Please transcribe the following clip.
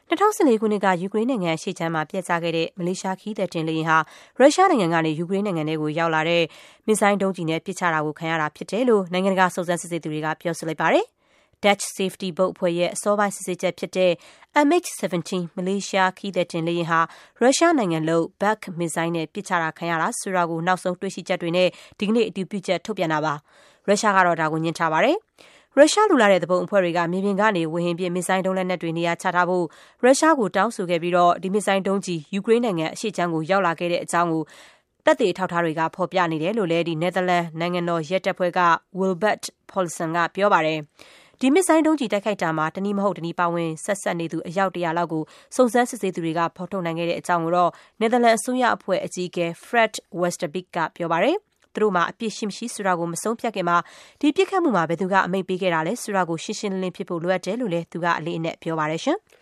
2014 ခုနှစ်ကယူကရိန်းနိုင်ငံရှေ့ချမ်းမှာပျက်ကျခဲ့တဲ့မလေးရှားခရီးသည်တင်လေယာဉ်ဟာရုရှားနိုင်ငံကနေယူကရိန်းနိုင်ငံထဲကိုရောက်လာတဲ့မစ်ဇိုင်းဒုံးကျည်နဲ့ပစ်ချတာကိုခံရတာဖြစ်တယ်လို့နိုင်ငံတကာစုံစမ်းစစ်ဆေးသူတွေကပြောဆိုလိုက်ပါတယ်။ Dutch Safety Boat အဖွဲ့ရဲ့အစောပိုင်းစစ်ဆေးချက်ဖြစ်တဲ့ MH17 မလေးရှားခရီးသည်တင်လေယာဉ်ဟာရုရှားနိုင်ငံလုပ် Buk မစ်ဇိုင်းနဲ့ပစ်ချတာခံရတာဆိုတာကိုနောက်ဆုံးတွေ့ရှိချက်တွေနဲ့ဒီကနေ့အတည်ပြုချက်ထုတ်ပြန်တာပါ။ရုရှားကတော့ဒါကိုငြင်းထားပါတယ်။ရုရှားလူလာတဲ့သူပုန်အဖွဲ့တွေကမြေပြင်ကနေဝေဟင်ပစ်မစ်ဇိုင်းဒုံးလက်နက်တွေနေရာချထားဖို့ရုရှားကိုတောင်းဆိုခဲ့ပြီးဒီမစ်ဇိုင်းဒုံးကြီးယူကရိန်းနိုင်ငံအရှေ့ခြမ်းကိုရောက်လာခဲ့တဲ့အကြောင်းကိုသက်သေအထောက်အထားတွေကဖော်ပြနေတယ်လို့လည်းနယ်သာလန်နိုင်ငံတော်ရဲတပ်ဖွဲ့က Wilbert Paulissen ကပြောပါတယ်။ဒီမစ်ဇိုင်းဒုံးကြီးတိုက်ခိုက်တာမှာတနည်းမဟုတ်တနည်းပါဝင်ဆက်စပ်နေသူအယောက်100လောက်ကိုစုံစမ်းစစ်ဆေးသူတွေကဖော်ထုတ်နိုင်ခဲ့တဲ့အကြောင်းကိုတော့နယ်သာလန်အစိုးရအဖွဲ့အကြီးအကဲ Fred Westerbeke ကပြောပါတယ်။သူတို့မှာအပြစ်ရှိမရှိဆိုတာကိုမဆုံးဖြတ်ခင်မှာဒီပြစ်ခတ်မှုမှာဘယ်သူကအမိန့်ပေးခဲ့တာလဲဆိုတာကိုရှင်းရှင်းလင်းလင်းဖြစ်ဖို့လိုအပ်တယ်လို့လည်းသူကအလေးအနက်ပြောပါတယ်ရှင်။